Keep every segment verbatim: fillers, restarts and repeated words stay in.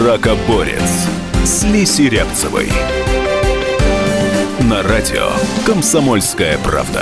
Ракоборец с Лесей Рябцевой. На радио «Комсомольская правда».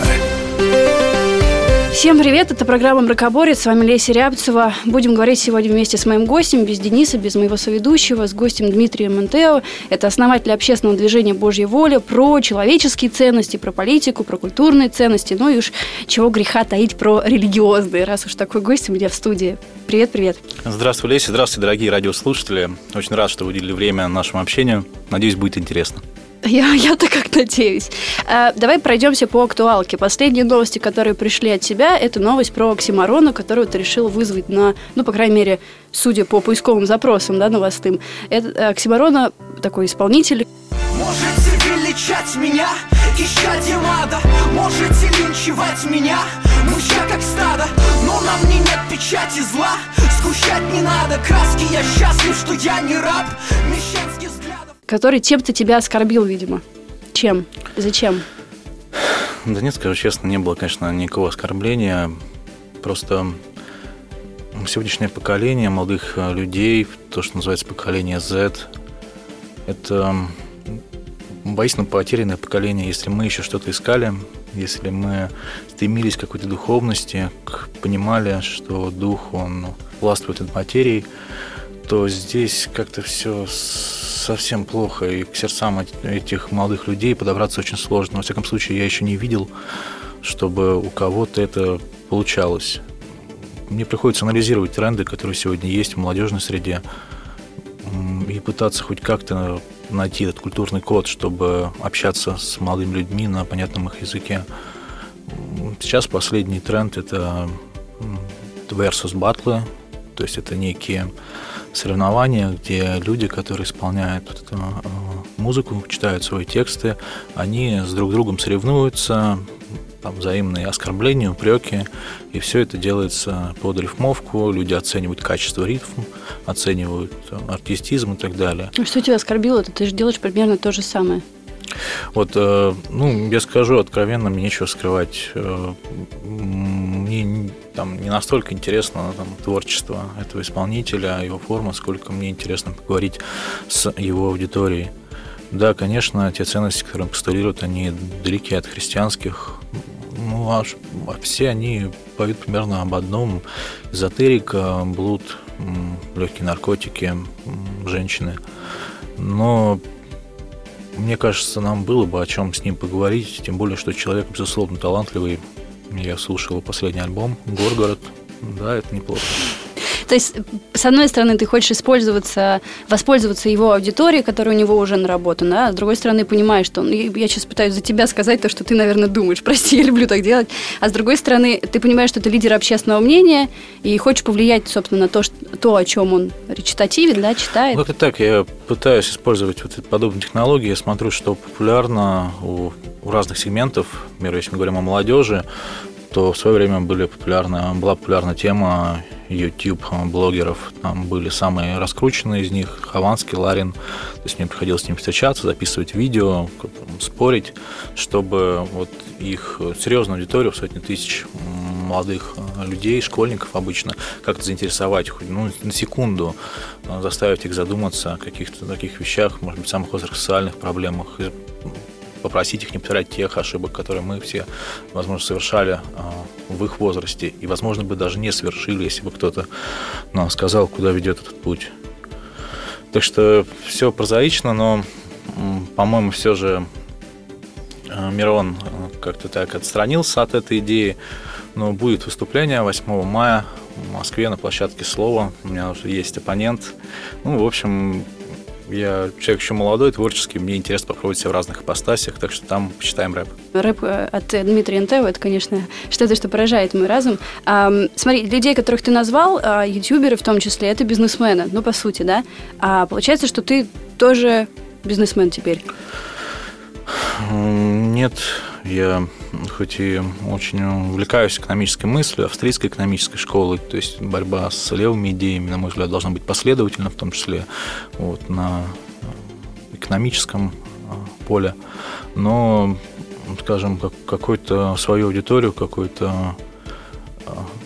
Всем привет, это программа «Мракоборец», с вами Леся Рябцева. Будем говорить сегодня вместе с моим гостем, без Дениса, без моего соведущего, с гостем Дмитрием Монтео. Это основатель общественного движения «Божья воля», про человеческие ценности, про политику, про культурные ценности, ну и уж чего греха таить, про религиозные, раз уж такой гость у меня в студии. Привет, привет. Здравствуй, Леся, здравствуйте, дорогие радиослушатели. Очень рад, что вы уделили время нашему общению. Надеюсь, будет интересно. Я, я-то как надеюсь. А, давай пройдемся по актуалке. Последние новости, которые пришли от тебя, это новость про оксиморона, которую ты решил вызвать на, ну, по крайней мере, судя по поисковым запросам, да, новостным. Это оксиморона такой исполнитель. Можете величать меня, исчадьем ада, можете линчевать меня, мыча как стадо, но на мне нет печати зла, сгущать не надо краски, я счастлив, что я не раб мещанских взглядов. Который тем-то тебя оскорбил, видимо. Чем? Зачем? Да нет, скажу честно, не было, конечно, никакого оскорбления. Просто сегодняшнее поколение молодых людей, то, что называется поколение Z, это воистину потерянное поколение. Если мы еще что-то искали, если мы стремились к какой-то духовности, понимали, что дух, он властвует над материей, то здесь как-то все совсем плохо, и к сердцам этих молодых людей подобраться очень сложно. Во всяком случае, я еще не видел, чтобы у кого-то это получалось. Мне приходится анализировать тренды, которые сегодня есть в молодежной среде, и пытаться хоть как-то найти этот культурный код, чтобы общаться с молодыми людьми на понятном их языке. Сейчас последний тренд – это versus баттлы, то есть это некие соревнования, где люди, которые исполняют вот эту музыку, читают свои тексты, они с друг другом соревнуются, там взаимные оскорбления, упреки, и все это делается под рифмовку, люди оценивают качество рифм, оценивают артистизм и так далее. Что тебя оскорбило? Это ты же делаешь примерно то же самое. Вот, ну, я скажу откровенно, мне нечего скрывать. Мне там не настолько интересно там, творчество этого исполнителя, его форма, сколько мне интересно поговорить с его аудиторией. Да, конечно, те ценности, которые он постулирует, они далеки от христианских. Ну, а все они поют примерно об одном: эзотерика, блуд, легкие наркотики, женщины. Но мне кажется, нам было бы о чем с ним поговорить, тем более, что человек, безусловно, талантливый. Я слушал его последний альбом «Горгород». Да, это неплохо. То есть, с одной стороны, ты хочешь использоваться, воспользоваться его аудиторией, которая у него уже наработана, а с другой стороны, понимаешь, что он, я сейчас пытаюсь за тебя сказать то, что ты, наверное, думаешь. Прости, я люблю так делать. А с другой стороны, ты понимаешь, что ты лидер общественного мнения и хочешь повлиять, собственно, на то, что, то о чем он речитативен, да, читает. Вот и так. Я пытаюсь использовать вот подобные технологии. Я смотрю, что популярно у, у разных сегментов. Например, если мы говорим о молодежи, то в свое время были популярны, была популярна тема YouTube-блогеров. Там были самые раскрученные из них: Хованский, Ларин. То есть мне приходилось с ними встречаться, записывать видео, спорить, чтобы вот их серьезную аудиторию, сотни тысяч молодых людей, школьников обычно, как-то заинтересовать, хоть ну, на секунду заставить их задуматься о каких-то таких вещах, может быть, самых острых социальных проблемах, попросить их не повторять тех ошибок, которые мы все, возможно, совершали в их возрасте, и, возможно, бы даже не совершили, если бы кто-то нам сказал, куда ведет этот путь. Так что все прозаично, но, по-моему, все же Мирон как-то так отстранился от этой идеи. Но будет выступление восьмого мая в Москве на площадке «Слово». У меня уже есть оппонент. Ну, в общем, я человек еще молодой, творческий, мне интересно попробовать себя в разных ипостасях, так что там почитаем рэп. Рэп от Дмитрия Монтео, это, конечно, что-то, что поражает мой разум. А, смотри, людей, которых ты назвал, а, ютуберы в том числе, это бизнесмены, ну, по сути, да? А получается, что ты тоже бизнесмен теперь? Нет, я хоть и очень увлекаюсь экономической мыслью, австрийской экономической школой, то есть борьба с левыми идеями, на мой взгляд, должна быть последовательна, в том числе вот, на экономическом поле, но, скажем, как, какую-то свою аудиторию, какую-то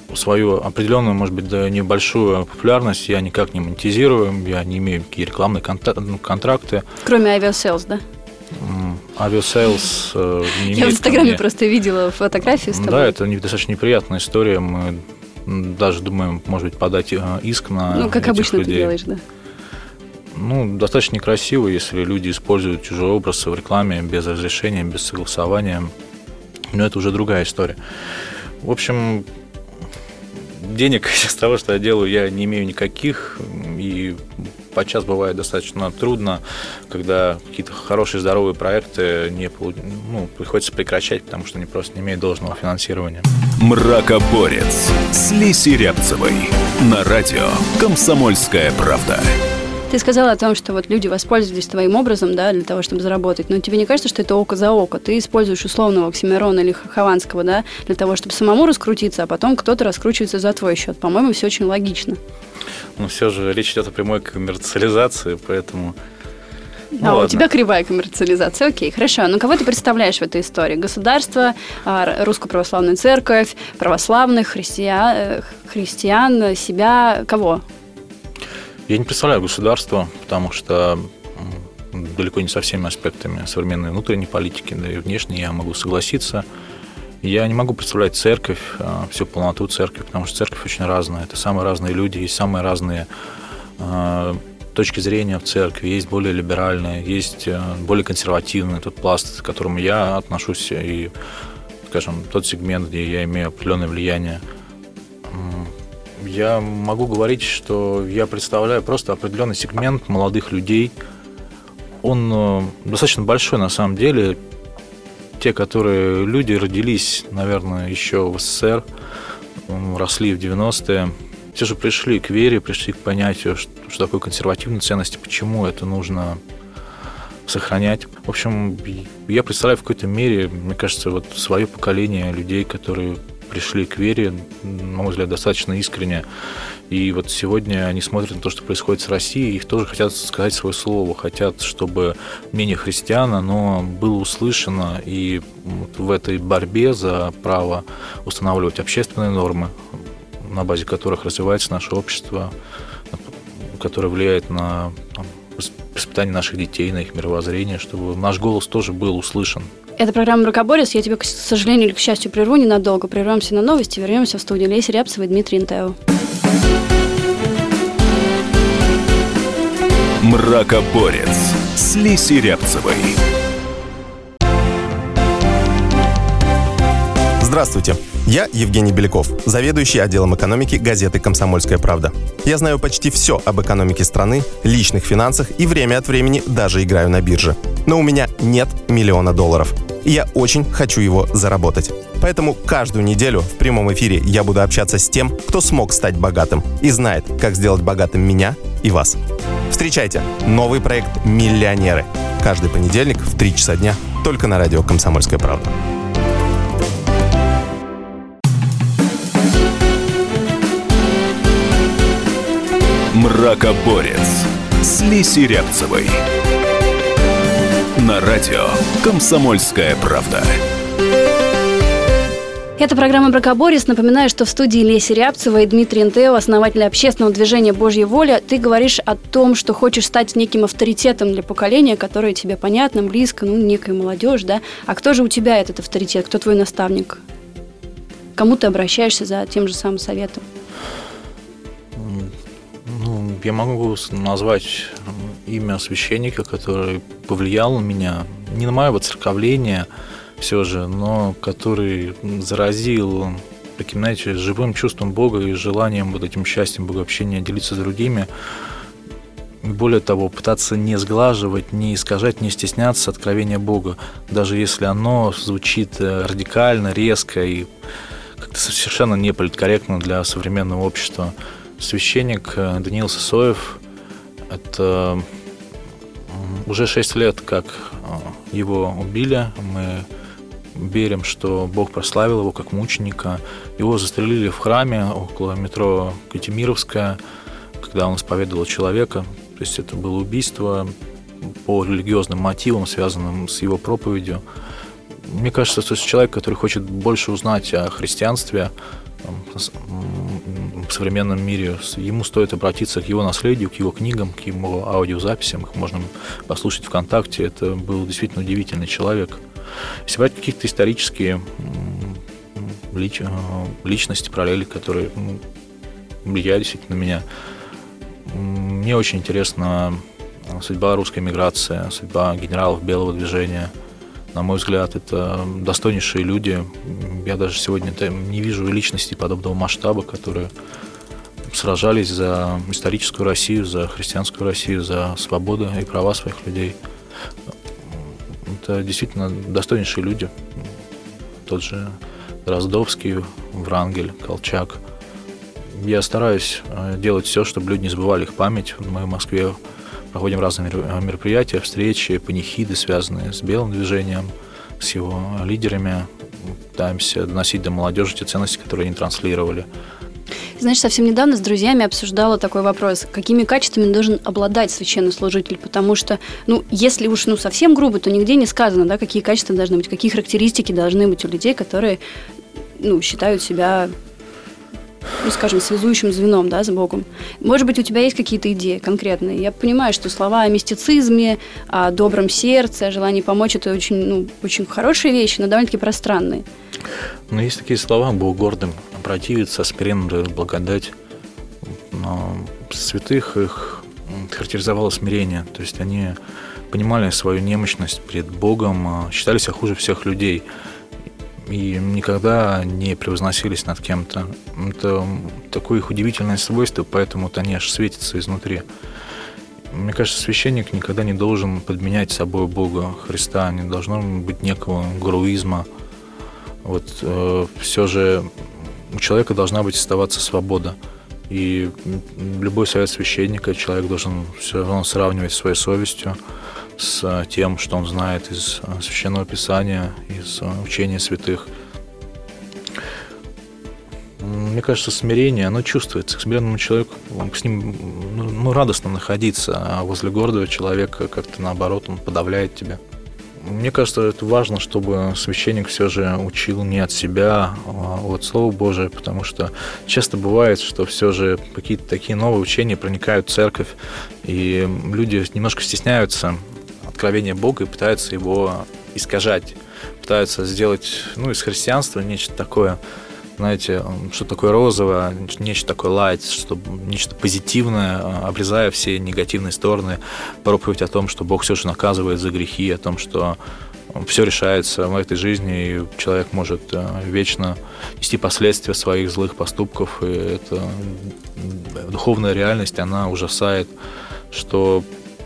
свою определенную, может быть, да, небольшую популярность я никак не монетизирую, я не имею никакие рекламные контракты. Кроме авиасейлс, да? Авиасейлс э, не имеет... Я в Инстаграме мне... просто видела фотографии с тобой. Да, это достаточно неприятная история. Мы даже думаем, может быть, подать иск на Ну, как этих обычно людей. ты делаешь, да? Ну, достаточно некрасиво, если люди используют чужой образ в рекламе без разрешения, без согласования. Но это уже другая история. В общем, денег из того, что я делаю, я не имею никаких. И подчас бывает достаточно трудно, когда какие-то хорошие, здоровые проекты не, ну, приходится прекращать, потому что они просто не имеют должного финансирования. Мракоборец с Лисей Рябцевой на радио «Комсомольская правда». Ты сказала о том, что вот люди воспользовались твоим образом, да, для того, чтобы заработать. Но тебе не кажется, что это око за око? Ты используешь условного Оксимирона или Хованского, да, для того, чтобы самому раскрутиться, а потом кто-то раскручивается за твой счет. По-моему, все очень логично. Но все же речь идет о прямой коммерциализации, поэтому... Ну, а, ладно. у тебя кривая коммерциализация. Окей, хорошо. Но кого ты представляешь в этой истории? Государство, Русскую Православную Церковь, православных, христиан, христиан, себя, кого? Я не представляю государство, потому что далеко не со всеми аспектами современной внутренней политики, да и внешней я могу согласиться. Я не могу представлять церковь, всю полноту церкви, потому что церковь очень разная. Это самые разные люди, есть самые разные э, точки зрения в церкви. Есть более либеральные, есть более консервативный тот пласт, к которому я отношусь, и, скажем, тот сегмент, где я имею определенное влияние. Я могу говорить, что я представляю просто определенный сегмент молодых людей. Он достаточно большой на самом деле. Те, которые люди родились, наверное, еще в СССР, росли в девяностые, все же пришли к вере, пришли к понятию, что, что такое консервативные ценности, почему это нужно сохранять. В общем, я представляю в какой-то мере, мне кажется, вот свое поколение людей, которые пришли к вере, на мой взгляд, достаточно искренне. И вот сегодня они смотрят на то, что происходит с Россией, их тоже хотят сказать свое слово, хотят, чтобы мнение христиан, оно было услышано, и вот в этой борьбе за право устанавливать общественные нормы, на базе которых развивается наше общество, которое влияет на там, воспитание наших детей, на их мировоззрение, чтобы наш голос тоже был услышан. Это программа «Мракоборец». Я тебя, к сожалению или к счастью, прерву ненадолго. Прервемся на новости, вернемся в студию. Леся Рябцева и Дмитрий Интео. Мракоборец с Лисей Рябцевой. Здравствуйте, я Евгений Беляков, заведующий отделом экономики газеты «Комсомольская правда». Я знаю почти все об экономике страны, личных финансах и время от времени даже играю на бирже. Но у меня нет миллиона долларов, и я очень хочу его заработать. Поэтому каждую неделю в прямом эфире я буду общаться с тем, кто смог стать богатым и знает, как сделать богатым меня и вас. Встречайте новый проект «Миллионеры». Каждый понедельник в три часа дня только на радио «Комсомольская правда». Мракоборец с Лисей Рябцевой на радио «Комсомольская правда». Это программа «Мракоборец». Напоминаю, что в студии Леся Рябцева и Дмитрий Интео, основатель общественного движения «Божья воля». Ты говоришь о том, что хочешь стать неким авторитетом для поколения, которое тебе понятно, близко, ну, некая молодежь, да? А кто же у тебя этот авторитет? Кто твой наставник? К кому ты обращаешься за тем же самым советом? Ну, я могу назвать имя священника, который повлиял на меня, не на мое воцерковление все же, но который заразил таким, знаете, живым чувством Бога и желанием, вот этим счастьем богообщения делиться с другими. Более того, пытаться не сглаживать, не искажать, не стесняться откровения Бога, даже если оно звучит радикально, резко и как-то совершенно не политкорректно для современного общества. Священник Даниил Сысоев, это уже шесть лет, как его убили. Мы верим, что Бог прославил его как мученика. Его застрелили в храме около метро Катимировская, когда он исповедовал человека. То есть это было убийство по религиозным мотивам, связанным с его проповедью. Мне кажется, что человек, который хочет больше узнать о христианстве в современном мире, ему стоит обратиться к его наследию, к его книгам, к его аудиозаписям. Их можно послушать ВКонтакте. Это был действительно удивительный человек. Если брать какие-то исторические лич... личности, параллели, которые ну, влияют действительно на меня, мне очень интересна судьба русской миграции, судьба генералов Белого движения. На мой взгляд, это достойнейшие люди. Я даже сегодня не вижу личностей подобного масштаба, которые сражались за историческую Россию, за христианскую Россию, за свободу и права своих людей. Это действительно достойнейшие люди. Тот же Дроздовский, Врангель, Колчак. Я стараюсь делать все, чтобы люди не забывали их память. Мы в Москве проводим разные мероприятия, встречи, панихиды, связанные с Белым движением, с его лидерами. Пытаемся доносить до молодежи те ценности, которые они транслировали. Знаешь, совсем недавно с друзьями обсуждала такой вопрос, какими качествами должен обладать священнослужитель, потому что, ну, если уж ну, совсем грубо, то нигде не сказано, да, какие качества должны быть, какие характеристики должны быть у людей, которые, ну, считают себя, ну, скажем, связующим звеном, да, с Богом. Может быть, у тебя есть какие-то идеи конкретные? Я понимаю, что слова о мистицизме, о добром сердце, о желании помочь – это очень, ну, очень хорошие вещи, но довольно-таки пространные. Но есть такие слова: «Бог гордым противится, смиренным дает благодать». Но святых их характеризовало смирение, то есть они понимали свою немощность перед Богом, считали себя хуже всех людей и никогда не превозносились над кем-то. Это такое их удивительное свойство, поэтому вот они аж светятся изнутри. Мне кажется, священник никогда не должен подменять собой Бога, Христа, не должно быть некого героизма. Вот э, все же у человека должна быть оставаться свобода. И любой совет священника человек должен все равно сравнивать своей совестью с тем, что он знает из Священного Писания, из учения святых. Мне кажется, смирение, оно чувствуется. К смиренному человеку, с ним ну, радостно находиться, а возле гордого человека как-то наоборот, он подавляет тебя. Мне кажется, это важно, чтобы священник все же учил не от себя, а от Слова Божия, потому что часто бывает, что все же какие-то такие новые учения проникают в церковь, и люди немножко стесняются откровения Бога и пытаются его искажать, пытаются сделать ну, из христианства нечто такое, знаете, что такое розовое, нечто такое лайт, что, нечто позитивное, обрезая все негативные стороны, проповедь о том, что Бог все же наказывает за грехи, о том, что все решается в этой жизни, и человек может вечно нести последствия своих злых поступков, и эта духовная реальность, она ужасает, что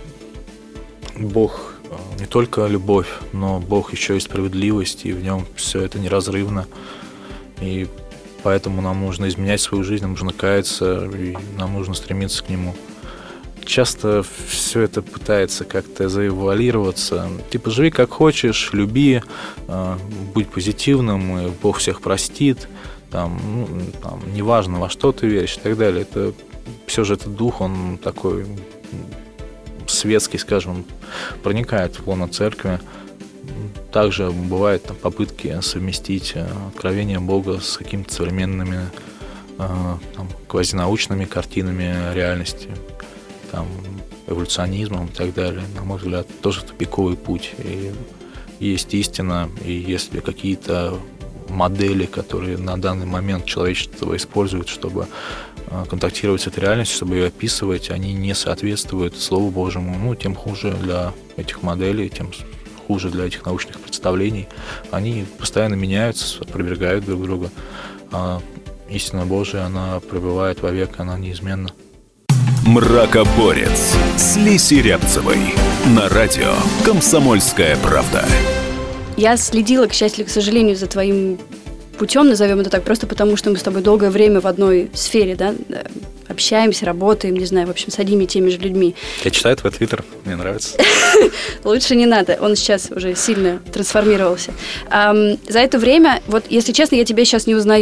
Бог не только любовь, но Бог еще и справедливость, и в нем все это неразрывно. И поэтому нам нужно изменять свою жизнь, нам нужно каяться, и нам нужно стремиться к Нему. Часто все это пытается как-то завуалироваться. Типа, живи как хочешь, люби, будь позитивным, и Бог всех простит. Там, ну, там, неважно, во что ты веришь и так далее. Это, все же этот дух, он такой светский, скажем, проникает в лоно церкви. Также бывают там, попытки совместить откровение Бога с какими-то современными там, квазинаучными картинами реальности, там, эволюционизмом и так далее. На мой взгляд, тоже тупиковый путь. И есть истина, и если какие-то модели, которые на данный момент человечество использует, чтобы контактировать с этой реальностью, чтобы ее описывать, они не соответствуют Слову Божьему, ну, тем хуже для этих моделей, тем хуже для этих научных представлений. Они постоянно меняются, опровергают друг друга. А истина Божия, она пребывает вовек, она неизменна. Мракоборец с Лисей Рябцевой на радио «Комсомольская правда». Я следила, к счастью, к сожалению, за твоим путем, назовем это так, просто потому, что мы с тобой долгое время в одной сфере, да, общаемся, работаем, не знаю, в общем, с одними и теми же людьми. Я читаю твой твиттер, мне нравится. Лучше не надо, он сейчас уже сильно трансформировался. За это время, вот, если честно, я тебя сейчас не узнаю.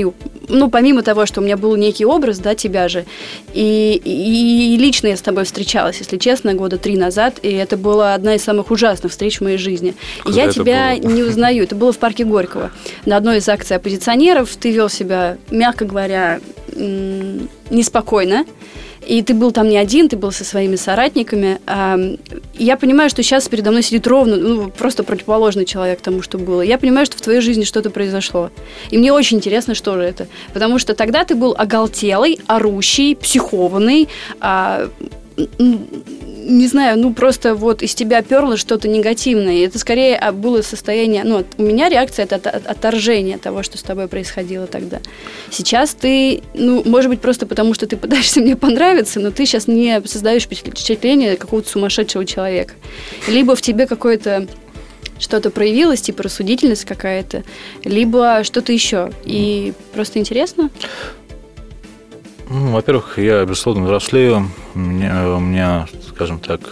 ну, помимо того, что у меня был некий образ, да, тебя же, и, и, и лично я с тобой встречалась, если честно, года три назад, и это была одна из самых ужасных встреч в моей жизни. И я тебя было? не узнаю. Это было в парке Горького. На одной из акций оппозиционеров ты вел себя, мягко говоря, неспокойно. И ты был там не один, ты был со своими соратниками. И я понимаю, что сейчас передо мной сидит ровно, ну, просто противоположный человек тому, что было. Я понимаю, что в твоей жизни что-то произошло. И мне очень интересно, что же это. Потому что тогда ты был оголтелый, орущий, психованный, не знаю, ну просто вот из тебя перло что-то негативное. И это скорее было состояние, ну, у меня реакция – это отторжение того, что с тобой происходило тогда. Сейчас ты, ну, может быть, просто потому, что ты пытаешься мне понравиться, но ты сейчас не создаешь впечатление какого-то сумасшедшего человека. Либо в тебе какое-то что-то проявилось, типа рассудительность какая-то, либо что-то еще. И просто интересно. Ну, во-первых, я, безусловно, взрослею. У меня, у меня, скажем так,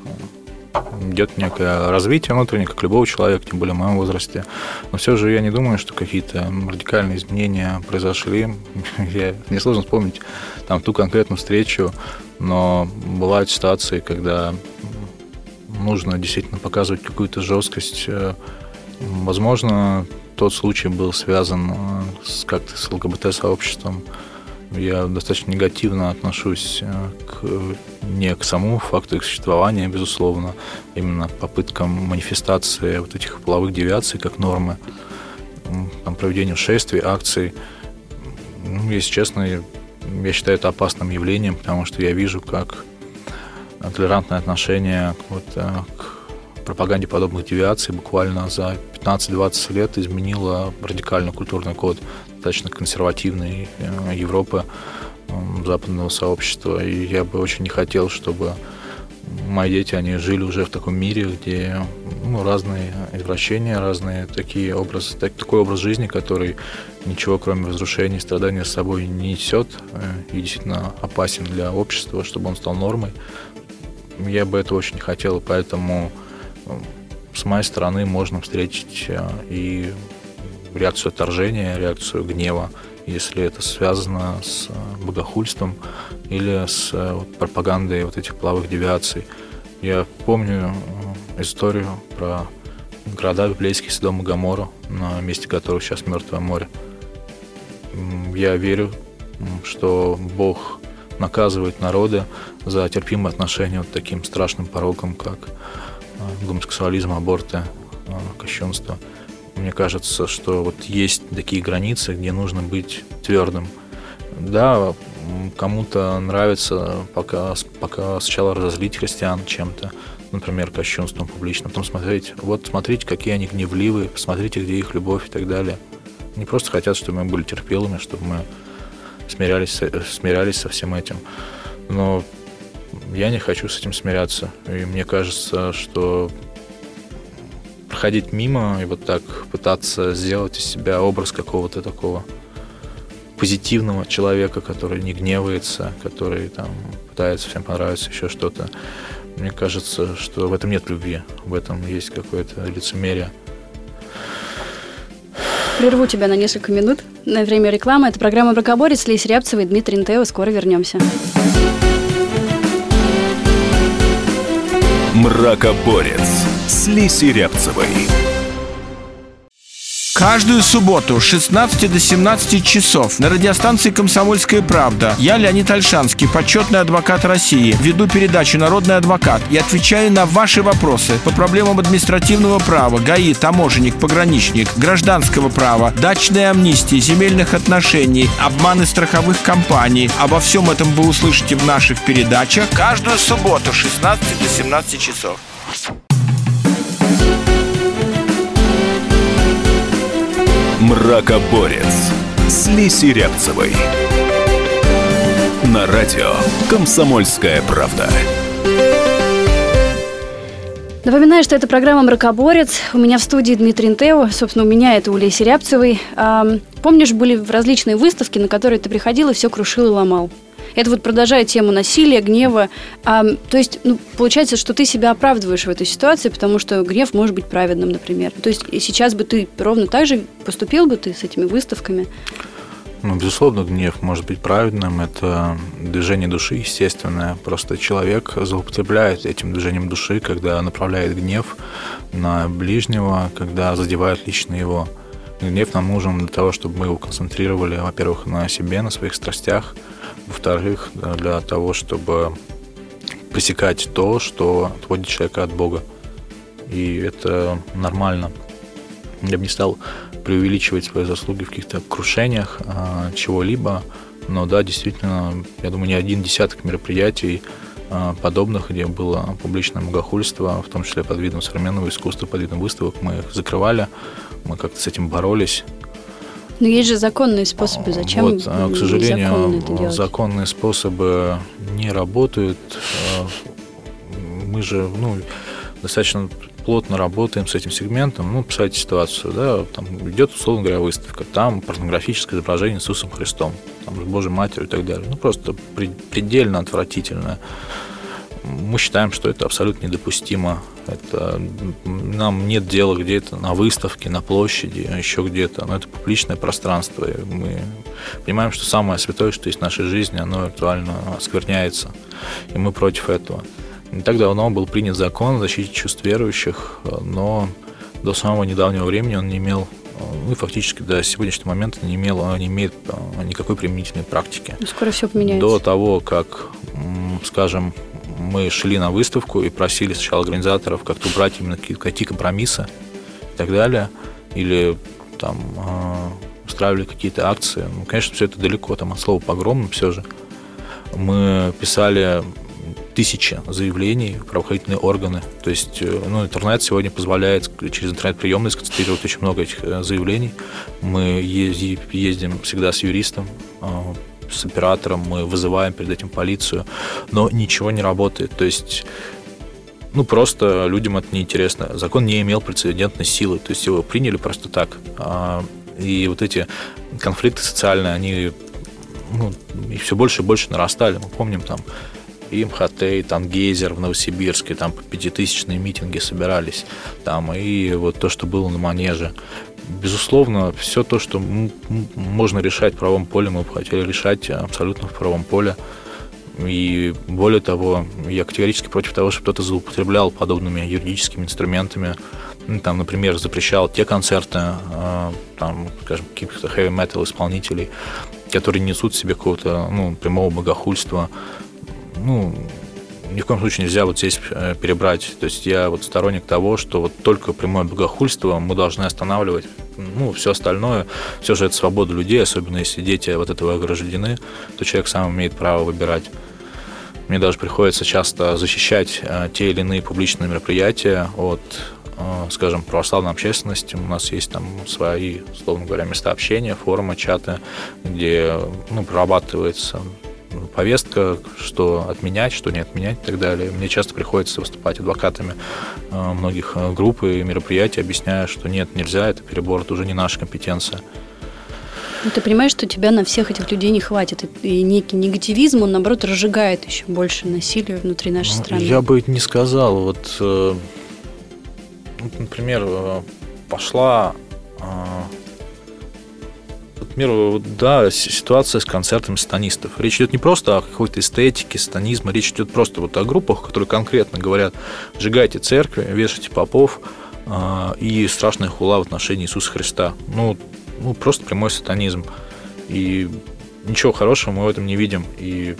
идет некое развитие внутреннее, как любого человека, тем более в моем возрасте. Но все же я не думаю, что какие-то радикальные изменения произошли. Я, мне сложно вспомнить там ту конкретную встречу, но бывают ситуации, когда нужно действительно показывать какую-то жесткость. Возможно, тот случай был связан с, как-то с ЛГБТ-сообществом. Я достаточно негативно отношусь к, не к самому факту их существования, безусловно, именно попыткам манифестации вот этих половых девиаций как нормы, там, проведению шествий, акций. Ну, если честно, я считаю это опасным явлением, потому что я вижу, как толерантное отношение вот, к пропаганде подобных девиаций буквально за пятнадцать-двадцать лет изменило радикально культурный код достаточно консервативной Европы, западного сообщества. И я бы очень не хотел, чтобы мои дети, они жили уже в таком мире, где ну, разные извращения, разные такие образы, так, такой образ жизни, который ничего, кроме разрушения и страдания с собой не несет и действительно опасен для общества, чтобы он стал нормой. Я бы этого очень не хотел, и поэтому с моей стороны можно встретить и реакцию отторжения, реакцию гнева, если это связано с богохульством или с вот, пропагандой вот этих половых девиаций. Я помню историю про города библейские Содом и Гоморру, на месте которых сейчас Мертвое море. Я верю, что Бог наказывает народы за терпимое отношение вот к таким страшным порокам, как гомосексуализм, аборты, кощунство. Мне кажется, что вот есть такие границы, где нужно быть твердым. Да, кому-то нравится пока, пока сначала разозлить христиан чем-то, например, кощунством публично, потом смотреть, вот смотрите, какие они гневливые, посмотрите, где их любовь и так далее. Они просто хотят, чтобы мы были терпелыми, чтобы мы смирялись, смирялись со всем этим. Но я не хочу с этим смиряться. И мне кажется, что проходить мимо и вот так пытаться сделать из себя образ какого-то такого позитивного человека, который не гневается, который там пытается всем понравиться, еще что-то. Мне кажется, что в этом нет любви, в этом есть какое-то лицемерие. Прерву тебя на несколько минут. На время рекламы. Это программа «Бракоборец» с Лесей Рябцевой и Дмитрием Нтео. Скоро вернемся. Мракоборец с Лесей Рябцевой. Каждую субботу с шестнадцати до семнадцати часов на радиостанции «Комсомольская правда» я, Леонид Ольшанский, почетный адвокат России, веду передачу «Народный адвокат» и отвечаю на ваши вопросы по проблемам административного права, ГАИ, таможенник, пограничник, гражданского права, дачной амнистии, земельных отношений, обманы страховых компаний. Обо всем этом вы услышите в наших передачах каждую субботу с шестнадцати до семнадцати часов. Мракоборец с Лесей Рябцевой. На радио «Комсомольская правда». Напоминаю, что это программа «Мракоборец». У меня в студии Дмитрий Нтео. Собственно, у меня это у Леси Рябцевой. А, помнишь, были различные выставки, на которые ты приходил и все крушил и ломал? Это вот продолжает тему насилия, гнева. А, то есть, ну, получается, что ты себя оправдываешь в этой ситуации, потому что гнев может быть праведным, например. То есть, и сейчас бы ты ровно так же поступил бы ты с этими выставками? Ну, безусловно, гнев может быть праведным. Это движение души естественное. Просто человек злоупотребляет этим движением души, когда направляет гнев на ближнего, когда задевает лично его. Гнев нам нужен для того, чтобы мы его концентрировали, во-первых, на себе, на своих страстях, во-вторых, для того, чтобы пресекать то, что отводит человека от Бога. И это нормально. Я бы не стал преувеличивать свои заслуги в каких-то крушениях а, чего-либо, но да, действительно, я думаю, не один десяток мероприятий а, подобных, где было публичное богохульство, в том числе под видом современного искусства, под видом выставок, мы их закрывали, мы как-то с этим боролись. Но есть же законные способы, зачем вот, к сожалению, это делать? Законные способы не работают. Мы же, ну, достаточно плотно работаем с этим сегментом. Ну, представьте ситуацию, да, там идет, условно говоря, выставка, там порнографическое изображение с Иисусом Христом, там, с Божьей Матерью и так далее. Ну, просто предельно отвратительное. Мы считаем, что это абсолютно недопустимо. Это, нам нет дела где-то на выставке, на площади, еще где-то. Но это публичное пространство. И мы понимаем, что самое святое, что есть в нашей жизни, оно виртуально оскверняется. И мы против этого. Не так давно был принят закон о защите чувств верующих, но до самого недавнего времени он не имел, ну и фактически до сегодняшнего момента не имел, не имеет никакой применительной практики. Скоро все поменяется. До того, как, скажем, мы шли на выставку и просили сначала организаторов как-то убрать именно какие-то компромиссы и так далее, или там устраивали какие-то акции. Ну, конечно, все это далеко там, от слова погром, но все же. Мы писали тысячи заявлений в правоохранительные органы. То есть, ну, интернет сегодня позволяет через интернет-приемные сконцентрировать очень много этих заявлений. Мы ездим всегда с юристом, с оператором, мы вызываем перед этим полицию, но ничего не работает. То есть, ну, просто людям это неинтересно. Закон не имел прецедентной силы, то есть его приняли просто так. И вот эти конфликты социальные, они, ну, все больше и больше нарастали. Мы помним там и МХТ, и Тангейзер в Новосибирске, там по пятитысячные митинги собирались, там, и вот то, что было на Манеже. Безусловно, все то, что можно решать в правом поле, мы бы хотели решать абсолютно в правом поле. И более того, я категорически против того, чтобы кто-то злоупотреблял подобными юридическими инструментами. Там, например, запрещал те концерты, там, скажем, каких-то хэви-метал исполнителей, которые несут в себе какого-то, ну, прямого богохульства. Ну, ни в коем случае нельзя вот здесь перебрать. То есть я вот сторонник того, что вот только прямое богохульство мы должны останавливать. Ну, все остальное, все же это свобода людей, особенно если дети вот этого ограждены, то человек сам имеет право выбирать. Мне даже приходится часто защищать те или иные публичные мероприятия от, скажем, православной общественности. У нас есть там свои, условно говоря, места общения, форумы, чаты, где, ну, прорабатывается повестка, что отменять, что не отменять и так далее. Мне часто приходится выступать адвокатами многих групп и мероприятий, объясняя, что нет, нельзя, это перебор, это уже не наша компетенция. Но ты понимаешь, что тебя на всех этих людей не хватит, и некий негативизм, он, наоборот, разжигает еще больше насилия внутри нашей ну, страны. Я бы не сказал. Вот, э, например, пошла... Э, Например, да, ситуация с концертами сатанистов. Речь идет не просто о какой-то эстетике сатанизма, речь идет просто вот о группах, которые конкретно говорят: сжигайте церкви, вешайте попов э, и страшная хула в отношении Иисуса Христа. Ну, ну, просто прямой сатанизм. И ничего хорошего мы в этом не видим. И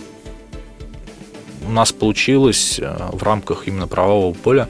у нас получилось в рамках именно правового поля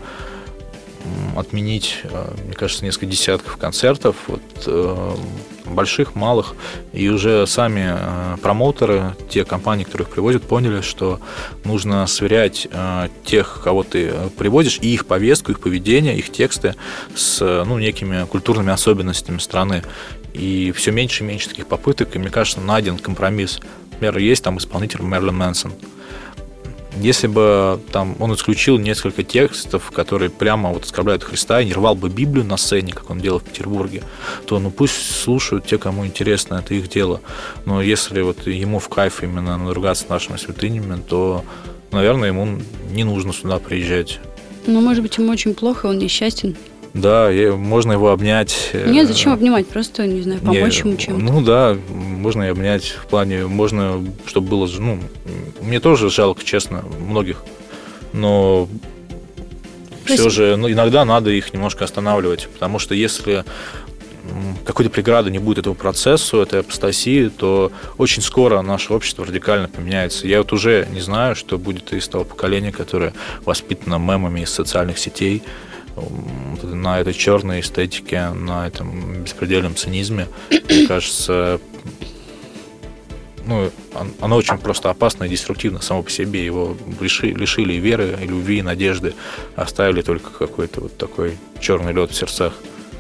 отменить, мне кажется, несколько десятков концертов, вот, больших, малых, и уже сами промоутеры, те компании, которые их привозят, поняли, что нужно сверять тех, кого ты привозишь, и их повестку, их поведение, их тексты с, ну, некими культурными особенностями страны. И все меньше и меньше таких попыток, и, мне кажется, найден компромисс. Например, есть там исполнитель Мерлин Мэнсон. Если бы там он исключил несколько текстов, которые прямо вот оскорбляют Христа, и не рвал бы Библию на сцене, как он делал в Петербурге, то ну пусть слушают те, кому интересно, это их дело. Но если вот ему в кайф именно надругаться нашими святынями, то, наверное, ему не нужно сюда приезжать. Ну, может быть, ему очень плохо, он несчастен. Да, и можно его обнять. Нет, зачем обнимать? Просто, не знаю, помочь Не, ему чем-то. Ну да, можно и обнять в плане, можно, чтобы было, ну, мне тоже жалко, честно, многих, но То все есть- же, ну, иногда надо их немножко останавливать, потому что если какой-то преграды не будет этому процессу, этой апостасии, то очень скоро наше общество радикально поменяется. Я вот уже не знаю, что будет из того поколения, которое воспитано мемами из социальных сетей, на этой черной эстетике, на этом беспредельном цинизме. Мне кажется, ну, оно очень просто опасно и деструктивно само по себе. Его лишили, лишили и веры, и любви, и надежды, оставили только какой-то вот такой черный лед в сердцах.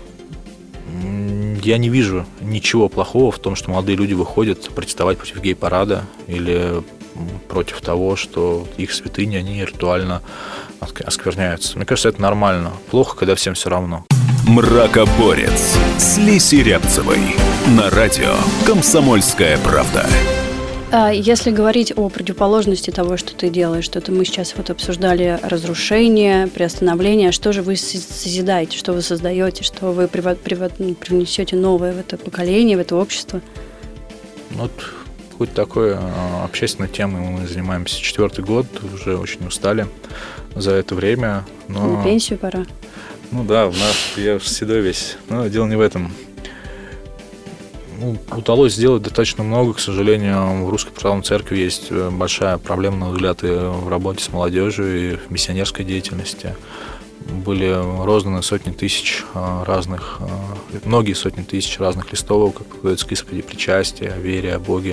Я не вижу ничего плохого в том, что молодые люди выходят протестовать против гей-парада или против того, что их святыни, они ритуально оскверняются. Мне кажется, это нормально. Плохо, когда всем все равно. Мракоборец с Лисей Рябцевой на радио «Комсомольская правда». А если говорить о противоположности того, что ты делаешь, что это мы сейчас вот обсуждали разрушение, приостановление, что же вы созидаете, что вы создаете, что вы привнесете новое в это поколение, в это общество? Вот хоть такой общественной темой мы занимаемся четвертый год, уже очень устали за это время. Но... На пенсию пора. Ну да, у нас я седой весь, но дело не в этом. Ну, удалось сделать достаточно много, к сожалению. В Русской Православной Церкви есть большая проблема, на мой взгляд, и в работе с молодежью, и в миссионерской деятельности. Были розданы сотни тысяч разных, многие сотни тысяч разных листовок, как говорится, к исповеди причастия, о вере, о Боге.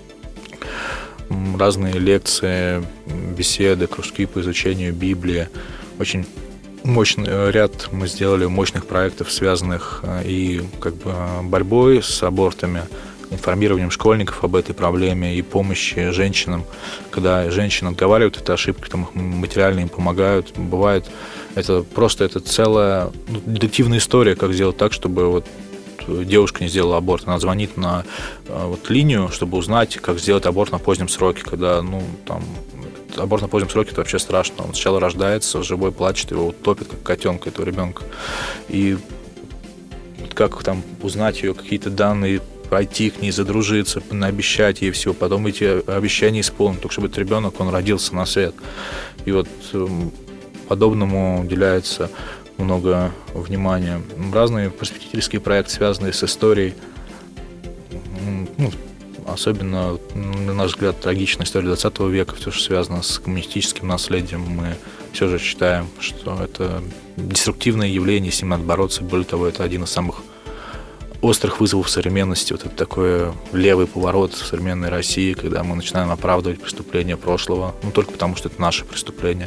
Разные лекции, беседы, кружки по изучению Библии. Очень мощный ряд мы сделали мощных проектов, связанных и как бы борьбой с абортами, информированием школьников об этой проблеме и помощи женщинам. Когда женщины отговаривают от ошибки, там материально им помогают. Бывает, это просто это целая ну, детективная история, как сделать так, чтобы вот девушка не сделала аборт. Она звонит на вот, линию, чтобы узнать, как сделать аборт на позднем сроке, когда ну, там, аборт на позднем сроке – это вообще страшно. Он сначала рождается, живой плачет, его утопит, как котенка, этого ребенка. И как там узнать ее какие-то данные, пойти к ней, задружиться, наобещать ей всего, потом эти обещания исполнить, только чтобы этот ребенок, он родился на свет. И вот подобному уделяется много внимания. Разные просветительские проекты, связанные с историей, ну, особенно, на наш взгляд, трагичная история двадцатого века, все, что связано с коммунистическим наследием, мы все же считаем, что это деструктивное явление, с ним надо бороться. Более того, это один из самых острых вызовов современности. Вот это такой левый поворот в современной России, когда мы начинаем оправдывать преступления прошлого, ну, только потому, что это наши преступления.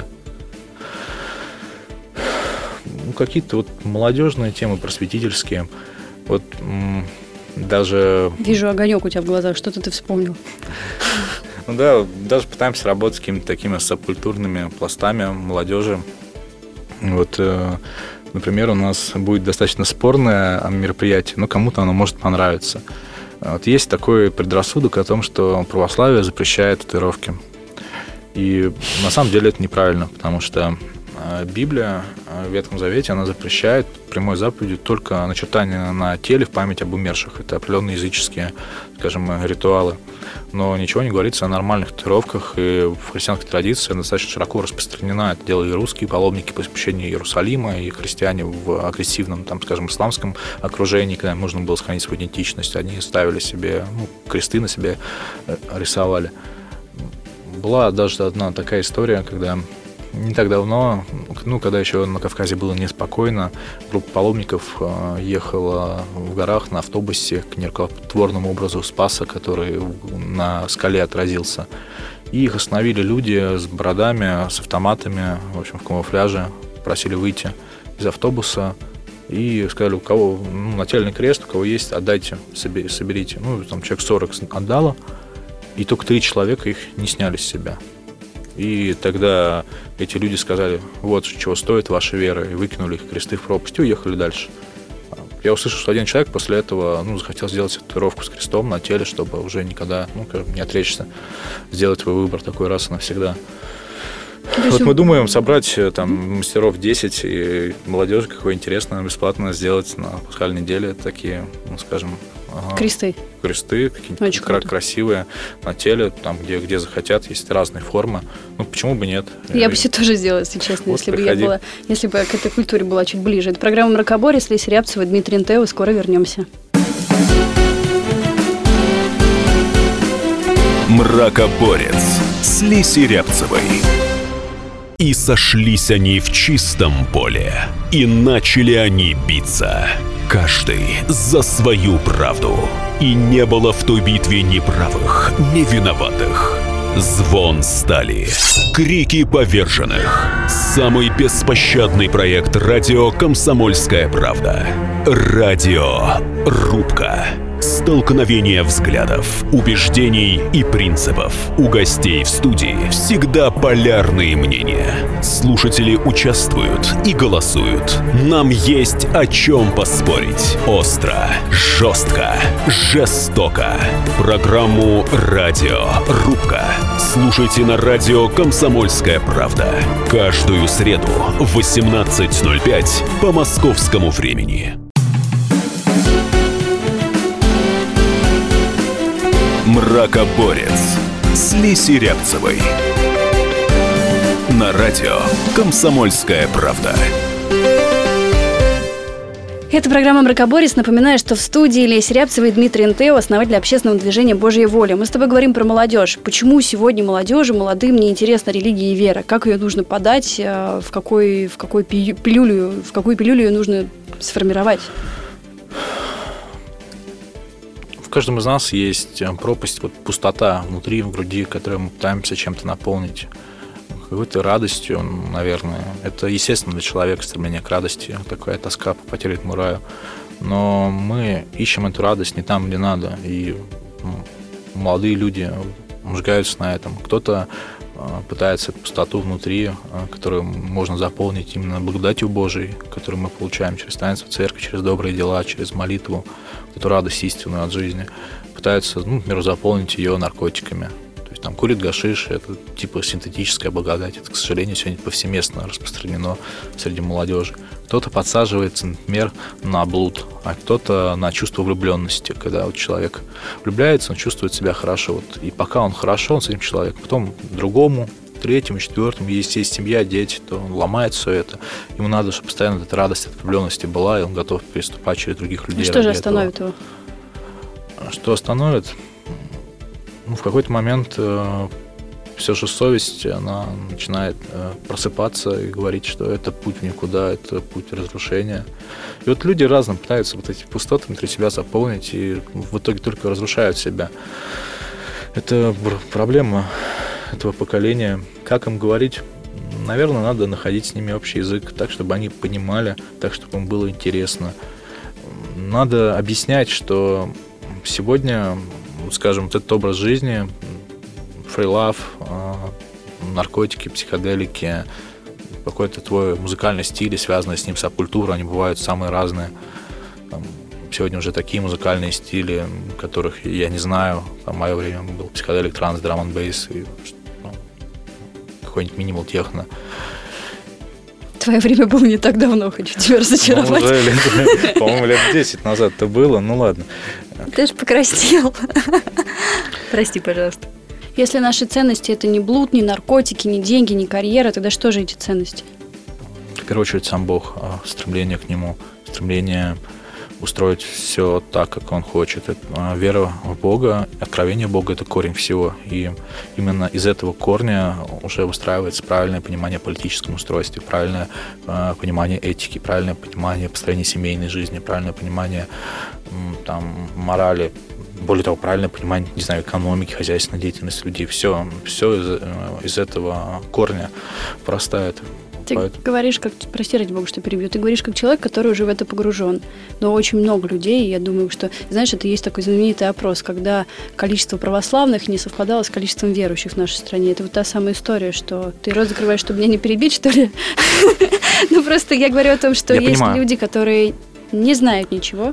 Ну, какие-то вот молодежные темы, просветительские. Вот м- даже... Вижу огонек у тебя в глазах, что-то ты вспомнил. Ну да, даже пытаемся работать с какими-то такими субкультурными пластами молодежи. Вот, э, например, у нас будет достаточно спорное мероприятие, но кому-то оно может понравиться. Вот есть такой предрассудок о том, что православие запрещает татуировки. И на самом деле это неправильно, потому что Библия в Ветхом Завете, она запрещает прямой заповедью только начертание на теле в память об умерших. Это определенные языческие, скажем, ритуалы. Но ничего не говорится о нормальных татуировках, и в христианской традиции она достаточно широко распространена. Это делали и русские паломники по посещению Иерусалима, и христиане в агрессивном, там, скажем, исламском окружении, когда им нужно было сохранить свою идентичность. Они ставили себе, ну, кресты на себе рисовали. Была даже одна такая история, когда не так давно, ну, когда еще на Кавказе было неспокойно, группа паломников ехала в горах на автобусе к нерукотворному образу Спаса, который на скале отразился. И их остановили люди с бородами, с автоматами, в общем, в камуфляже, просили выйти из автобуса и сказали, у кого ну, нательный крест, у кого есть, отдайте, соберите. Ну, там человек сорок отдало, и только три человека их не сняли с себя. И тогда эти люди сказали, вот чего стоит ваша вера, и выкинули их кресты в пропасть и уехали дальше. Я услышал, что один человек после этого ну, захотел сделать татуировку с крестом на теле, чтобы уже никогда ну, не отречься, сделать свой выбор такой раз и навсегда. Вот мы думаем собрать там мастеров десять и молодежи какое интересное, бесплатно сделать на пасхальной неделе такие, ну, скажем... Ага, кресты. Кресты какие-нибудь кра- красивые на теле, там, где, где захотят, есть разные формы. Ну, почему бы нет? Я и... бы себе тоже сделала, если честно, вот если приходи. бы я была, если бы я к этой культуре была чуть ближе. Это программа «Мракоборец», Леся Рябцева, Дмитрий Нтео. Скоро вернемся. «Мракоборец» с Лесей Рябцевой. И сошлись они в чистом поле, и начали они биться, каждый за свою правду. И не было в той битве ни правых, ни виноватых. Звон стали, крики поверженных. Самый беспощадный проект радио «Комсомольская правда». Радиорубка. Столкновение взглядов, убеждений и принципов. У гостей в студии всегда полярные мнения. Слушатели участвуют и голосуют. Нам есть о чем поспорить. Остро, жестко, жестоко. Программу «Радиорубка» слушайте на радио «Комсомольская правда». Каждую среду в восемнадцать ноль пять по московскому времени. «Мракоборец» с Лесей Рябцевой. На радио «Комсомольская правда». Это программа «Мракоборец». Напоминаю, что в студии Леся Рябцева и Дмитрий Нтео, основатель общественного движения «Божья воля». Мы с тобой говорим про молодежь. Почему сегодня молодежи, молодым не интересна религия и вера? Как ее нужно подать, в какой, в какой пилюлю, в какую пилюлю ее нужно сформировать? В каждом из нас есть пропасть, вот пустота внутри, в груди, которую мы пытаемся чем-то наполнить. Какой-то радостью, наверное. Это естественно для человека, стремление к радости, такая тоска по потере раю. Но мы ищем эту радость не там, где надо. И ну, молодые люди мжгаются на этом. Кто-то пытается эту пустоту внутри, которую можно заполнить именно благодатью Божией, которую мы получаем через таинство церкви, через добрые дела, через молитву, эту радость истинную от жизни, пытаются, ну, например, заполнить ее наркотиками. То есть там курит гашиш, это типа синтетическая благодать. Это, к сожалению, сегодня повсеместно распространено среди молодежи. Кто-то подсаживается, например, на блуд, а кто-то на чувство влюбленности, когда вот человек влюбляется, он чувствует себя хорошо. Вот, и пока он хорошо, он с этим человеком, потом другому, третьему, четвертому, если есть семья, дети, то он ломает все это. Ему надо, чтобы постоянно эта радость от влюбленности была, и он готов переступать через других людей. И что же остановит этого. его? Что остановит? Ну, в какой-то момент э, все же совесть, она начинает э, просыпаться и говорить, что это путь в никуда, это путь разрушения. И вот люди разным пытаются вот эти пустоты внутри себя заполнить, и в итоге только разрушают себя. Это проблема этого поколения. Как им говорить? Наверное, надо находить с ними общий язык, так, чтобы они понимали, так, чтобы им было интересно. Надо объяснять, что сегодня, скажем, вот этот образ жизни, фрилав, наркотики, психоделики, какой-то твой музыкальный стиль и связанный с ним субкультура, они бывают самые разные. Там, сегодня уже такие музыкальные стили, которых я не знаю. Там, в мое время был психоделик, транс, драм н бейс и ну, какой-нибудь минимал техно. Твое время было не так давно, хочу тебя разочаровать. Ну, уже лет, по-моему, лет десять назад это было, ну ладно. Ты же покраснел. Прости, пожалуйста. Если наши ценности – это не блуд, не наркотики, не деньги, не карьера, тогда что же эти ценности? В первую очередь сам Бог, стремление к Нему, стремление устроить все так, как Он хочет. Это, вера в Бога, откровение Бога – это корень всего. И именно из этого корня уже выстраивается правильное понимание политического устройства, правильное э, понимание этики, правильное понимание построения семейной жизни, правильное понимание там, морали. Более того, правильное понимание, не знаю, экономики, хозяйственной деятельности людей. Все, все из, из этого корня простает. Ты Поэтому... говоришь, как, прости, ради бога, что перебью, ты говоришь как человек, который уже в это погружен. Но очень много людей, я думаю, что, знаешь, это есть такой знаменитый опрос, когда количество православных не совпадало с количеством верующих в нашей стране. Это вот та самая история, что ты рот закрываешь, чтобы меня не перебить, что ли? Ну, просто я говорю о том, что есть люди, которые не знают ничего,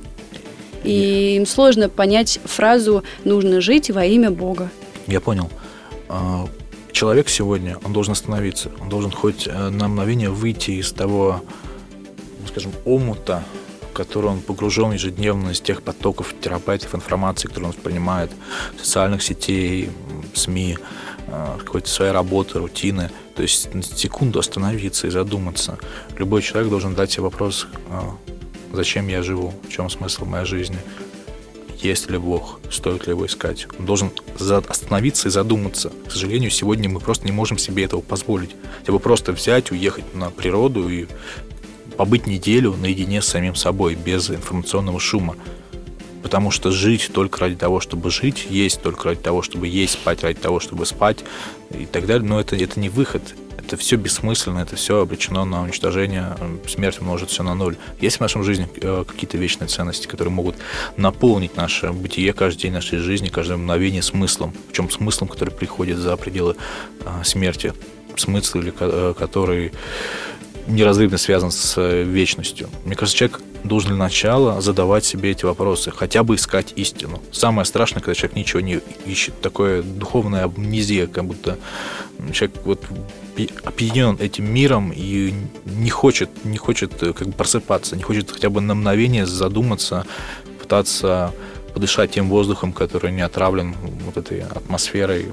и им сложно понять фразу «нужно жить во имя Бога». Я понял. человек сегодня, он должен остановиться, он должен хоть на мгновение выйти из того, скажем, омута, в который он погружен ежедневно, из тех потоков терабайтов информации, которые он воспринимает, социальных сетей, СМИ, какой-то своей работы, рутины. То есть на секунду остановиться и задуматься. Любой человек должен задать себе вопрос, зачем я живу, в чем смысл моей жизни, есть ли Бог, стоит ли его искать. Он должен остановиться и задуматься. К сожалению, сегодня мы просто не можем себе этого позволить. Хотя бы просто взять, уехать на природу и побыть неделю наедине с самим собой, без информационного шума. Потому что жить только ради того, чтобы жить, есть только ради того, чтобы есть, спать ради того, чтобы спать и так далее, но это, это не выход. Это все бессмысленно, это все обречено на уничтожение, смерть умножит все на ноль. Есть в нашей жизни какие-то вечные ценности, которые могут наполнить наше бытие, каждый день нашей жизни, каждое мгновение смыслом. Причем смыслом, который приходит за пределы смерти. Смысл, который неразрывно связан с вечностью. Мне кажется, человек должен для начала задавать себе эти вопросы, хотя бы искать истину. Самое страшное, когда человек ничего не ищет, такое духовная амнезия, как будто человек вот опьянен этим миром и не хочет, не хочет как бы просыпаться, не хочет хотя бы на мгновение задуматься, пытаться подышать тем воздухом, который не отравлен вот этой атмосферой,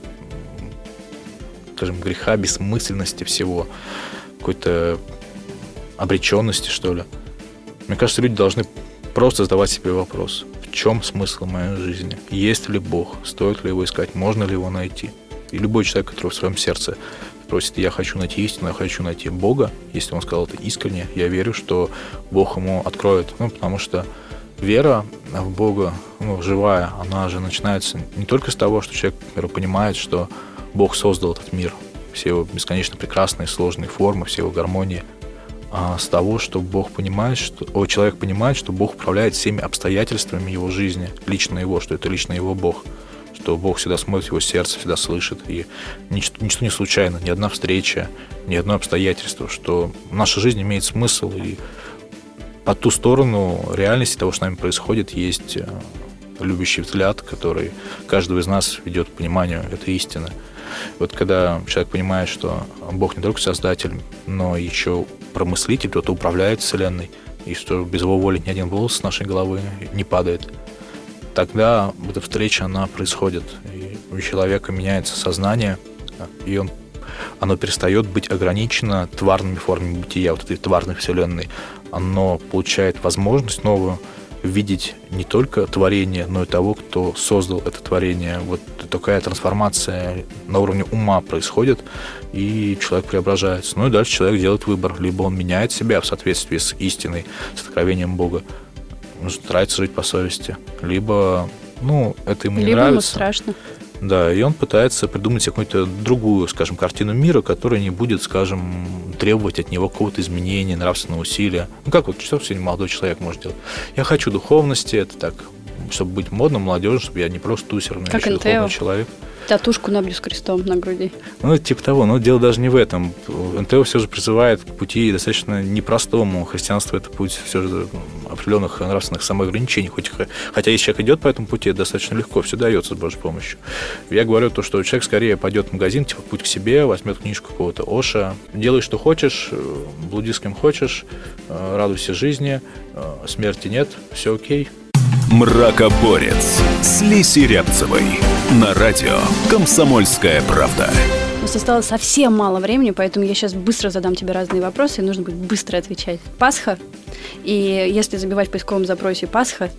скажем, греха, бессмысленности всего, какой-то обреченности, что ли. Мне кажется, люди должны просто задавать себе вопрос: в чем смысл моей жизни? Есть ли Бог? Стоит ли его искать? Можно ли его найти? И любой человек, который в своем сердце просит: я хочу найти истину, я хочу найти Бога, если он сказал это искренне, я верю, что Бог ему откроет. Ну, потому что вера в Бога, ну, живая, она же начинается не только с того, что человек, например, понимает, что Бог создал этот мир, все его бесконечно прекрасные, сложные формы, все его гармонии, а с того, что Бог понимает, что о, человек понимает, что Бог управляет всеми обстоятельствами его жизни, лично его, что это лично его Бог, что Бог всегда смотрит его сердце, всегда слышит, и ничто, ничто не случайно, ни одна встреча, ни одно обстоятельство, что наша жизнь имеет смысл, и по ту сторону реальности того, что с нами происходит, есть любящий взгляд, который каждого из нас ведет к пониманию этой истины. Вот когда человек понимает, что Бог не только создатель, но еще промыслитель, кто-то управляет Вселенной, и что без его воли ни один волос с нашей головы не падает, тогда эта встреча, она происходит, и у человека меняется сознание, и он, оно перестает быть ограничено тварными формами бытия, вот этой тварной Вселенной. Оно получает возможность новую видеть не только творение, но и того, кто создал это творение. Вот такая трансформация на уровне ума происходит, и человек преображается. Ну и дальше человек делает выбор. Либо он меняет себя в соответствии с истиной, с откровением Бога, он старается жить по совести. Либо, ну, это ему не Либо нравится. Ему страшно. Да, и он пытается придумать какую-то другую, скажем, картину мира, которая не будет, скажем, требовать от него какого-то изменения, нравственного усилия. Ну, как вот что сегодня молодой человек может делать? Я хочу духовности, это так, чтобы быть модным, молодежным, чтобы я не просто тусер, но как еще духовный человек. Татушку набью с крестом на груди. Ну, типа того, но дело даже не в этом. эн тэ о все же призывает к пути достаточно непростому. Христианство – это путь все же определенных нравственных самоограничений. Хоть, хотя если человек идет по этому пути, это достаточно легко, все дается с Божьей помощью. Я говорю то, что человек скорее пойдет в магазин, типа путь к себе, возьмет книжку какого-то Оша, делай, что хочешь, блуди с кем хочешь, радуйся жизни, смерти нет, все окей. Мракоборец с Лисей Рябцевой на радио «Комсомольская правда». У нас осталось совсем мало времени, поэтому я сейчас быстро задам тебе разные вопросы, и нужно будет быстро отвечать. Пасха, и если забивать в поисковом запросе «Пасха»,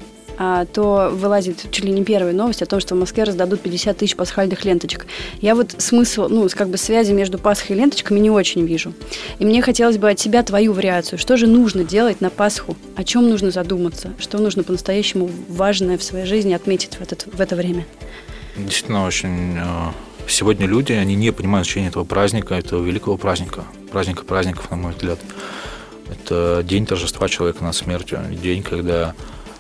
то вылазит чуть ли не первая новость о том, что в Москве раздадут пятьдесят тысяч пасхальных ленточек. Я вот смысл, ну, как бы связи между Пасхой и ленточками не очень вижу. И мне хотелось бы от тебя твою вариацию. Что же нужно делать на Пасху? О чем нужно задуматься? Что нужно по-настоящему важное в своей жизни отметить в, этот, в это время? Действительно, очень... Сегодня люди, они не понимают значения этого праздника, этого великого праздника, праздника праздников, на мой взгляд. Это день торжества человека над смертью, день, когда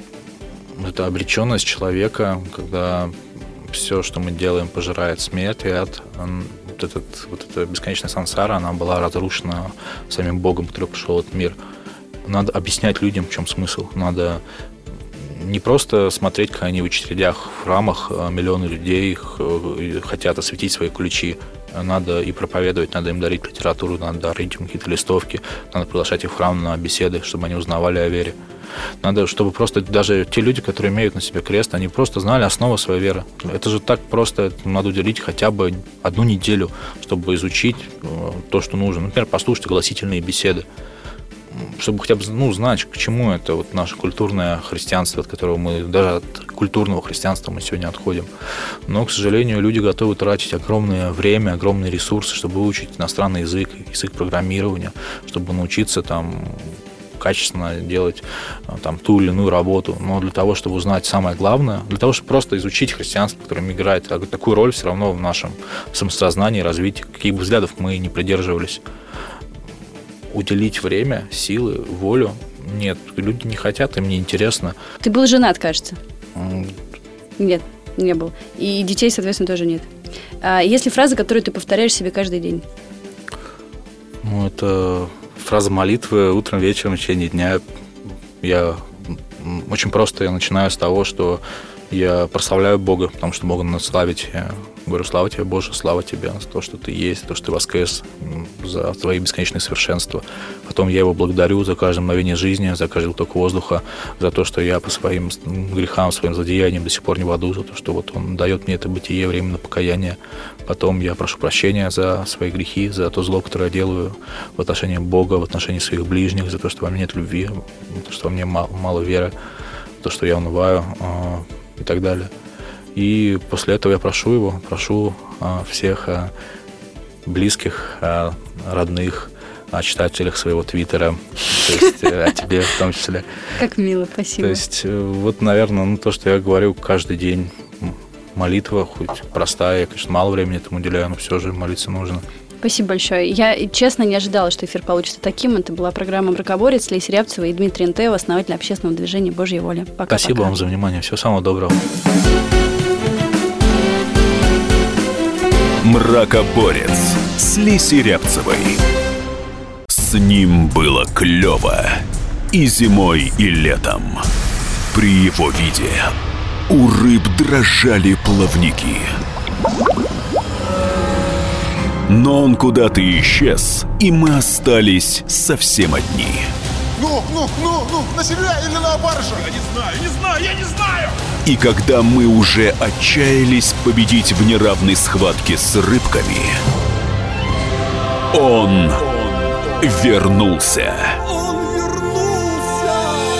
это обреченность человека, когда все, что мы делаем, пожирает смерть, и ад. Вот, этот, вот эта бесконечная сансара, она была разрушена самим Богом, который пришел в этот мир. Надо объяснять людям, в чем смысл. Надо не просто смотреть, как они в очередях в храмах, миллионы людей хотят осветить свои ключи надо и проповедовать, надо им дарить литературу, надо дарить им какие-то листовки, надо приглашать их в храм на беседы, чтобы они узнавали о вере. Надо, чтобы просто даже те люди, которые имеют на себе крест, они просто знали основу своей веры. Это же так просто, надо уделить хотя бы одну неделю, чтобы изучить то, что нужно. Например, послушать огласительные беседы, чтобы хотя бы ну, знать, к чему это вот наше культурное христианство, от которого мы, даже от культурного христианства мы сегодня отходим. Но, к сожалению, люди готовы тратить огромное время, огромные ресурсы, чтобы выучить иностранный язык, язык программирования, чтобы научиться там качественно делать там, ту или иную работу. Но для того, чтобы узнать самое главное, для того, чтобы просто изучить христианство, которое играет такую роль все равно в нашем самосознании, развитии, каких бы взглядов мы ни придерживались, уделить время, силы, волю. Нет, люди не хотят, им не интересно. Ты был женат, кажется? Mm. Нет, не был. И детей, соответственно, тоже нет. А есть ли фраза, которую ты повторяешь себе каждый день? Ну, это фраза молитвы утром, вечером, в течение дня. Я очень просто я начинаю с того, что я прославляю Бога, потому что Бога надо славить. Я говорю, слава тебе, Боже, слава тебе за то, что ты есть, за то, что ты воскрес, за твои бесконечные совершенства. Потом я его благодарю за каждое мгновение жизни, за каждый глоток воздуха, за то, что я по своим грехам, своим злодеяниям до сих пор не в аду, за то, что вот он дает мне это бытие, время на покаяние. Потом я прошу прощения за свои грехи, за то зло, которое я делаю в отношении Бога, в отношении своих ближних, за то, что во мне нет любви, за то, что во мне мало, мало веры, за то, что я унываю и так далее. И после этого я прошу его, прошу а, всех а, близких, а, родных, о читателях своего твиттера, то есть о тебе в том числе. Как мило, спасибо. То есть вот, наверное, ну, то, что я говорю каждый день, молитва, хоть простая, я, конечно, мало времени этому уделяю, но все же молиться нужно. Спасибо большое. Я, честно, не ожидала, что эфир получится таким. Это была программа «Мракоборец», Леся Рябцева и Дмитрий Нтеев, основатель общественного движения «Божья воля». Пока-пока. Спасибо вам за внимание. Всего самого доброго. Мракоборец с Лесей Рябцевой. С ним было клево и зимой, и летом. При его виде у рыб дрожали плавники. Но он куда-то исчез, и мы остались совсем одни. Ну, ну, ну, ну, на себя или на баржу? Я не знаю, не знаю, я не знаю! И когда мы уже отчаялись победить в неравной схватке с рыбками, он вернулся. Он вернулся!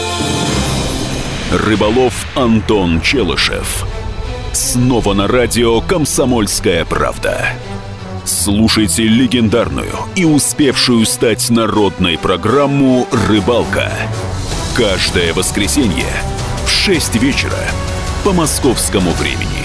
Рыболов Антон Челышев. Снова на радио «Комсомольская правда». Слушайте легендарную и успевшую стать народной программу «Рыбалка». Каждое воскресенье в шесть вечера по московскому времени.